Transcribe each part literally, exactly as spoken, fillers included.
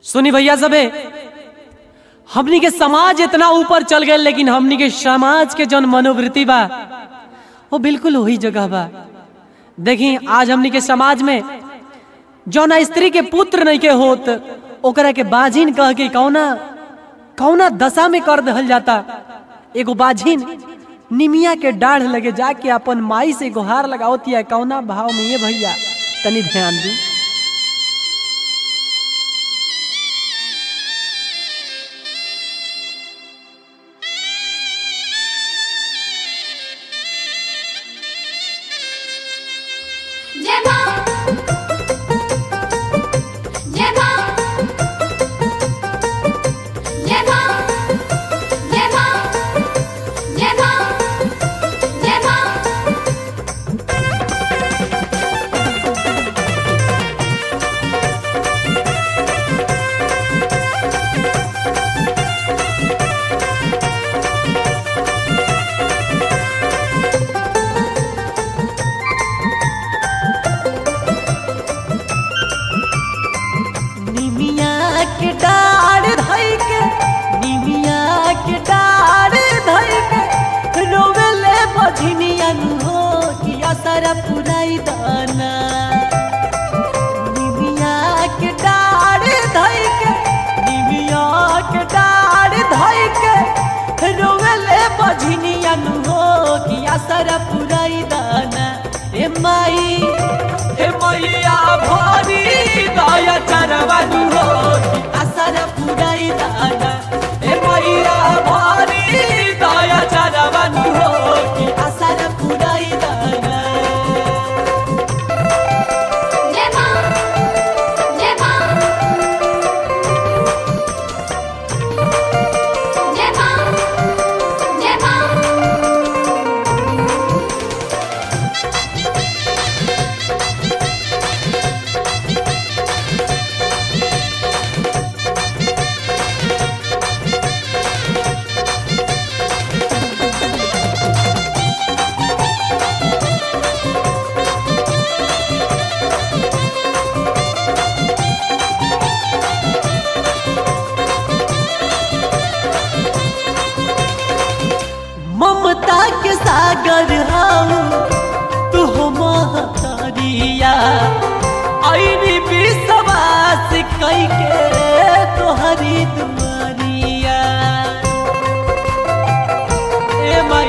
सुनी भैया सबे, हमनी के समाज इतना ऊपर चल गए, लेकिन हमनी के समाज के जौन मनोवृत्ति बा वो बिल्कुल वही जगह बा। देखी आज हमनी के समाज में जौन स्त्री के पुत्र नहीं के होत ओकरा के बाझिन कह के कौना कौना दशा में कर दहल जाता। एगो बाझिन निमिया के डाढ़ लगे जाके अपन माई से गुहार लगावती है। कौना भाव में ये भैया तनी ध्यान दी। जय मां जय मां जय मां जय मां जय मां जय मां के डार धई के निमिया के डार धई के रोवेले बझनिया हो कि असर पुराई दाना। निमिया के डार धई के निमिया के डार धई के रोवेले बझनिया हो कि असर पुराई दाना। ए माई ए मैया भरी दया चरवा हो असर पुराई दाना। ए मैया भरी दया चरवा हो कि असर पुराई दाना। जय मां जय मां जय मां जय मां ममता के सागर हाउ तू हो महतारिया। आईनी विश्वास कई के तोहरी दुआरिया। ए माई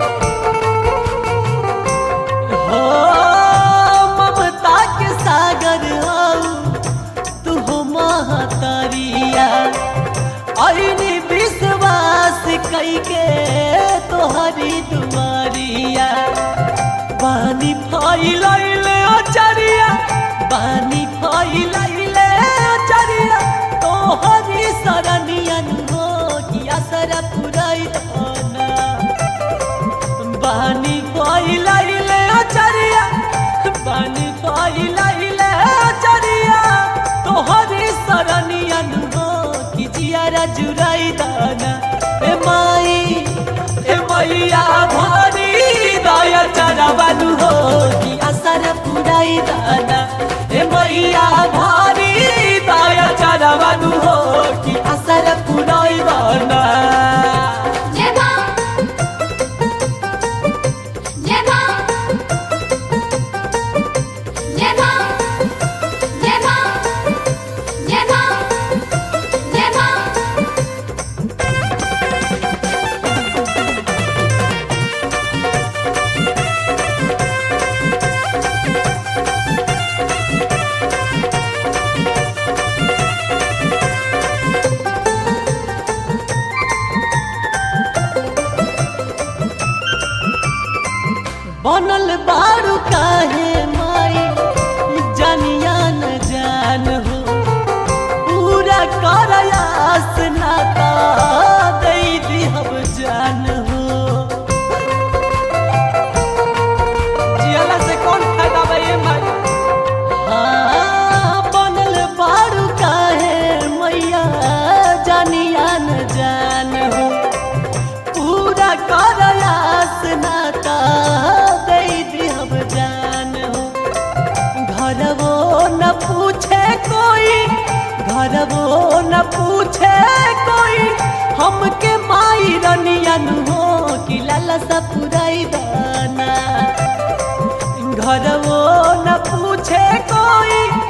हो ममता के सागर हाउ तू हो महतारिया। आईनी विश्वास कई के तोहरी दुआरिया। बानी फैलैले अचरिया बानी फैलैले अचरिया तोहरी सरनिया हो कि असर पुराई दाना। बानी फैलैले अचरिया बानी फैलैले अचरिया तोहरी सरनिया हो कि जियारा जुराई दाना। ए माई ए मैया भरी दया चरवा हो कि असर पुराई दाना। ए मैया घर वो न पूछे कोई हमके माई रनियन हो कि लाला सा पुराई बना। घर वो न पूछे कोई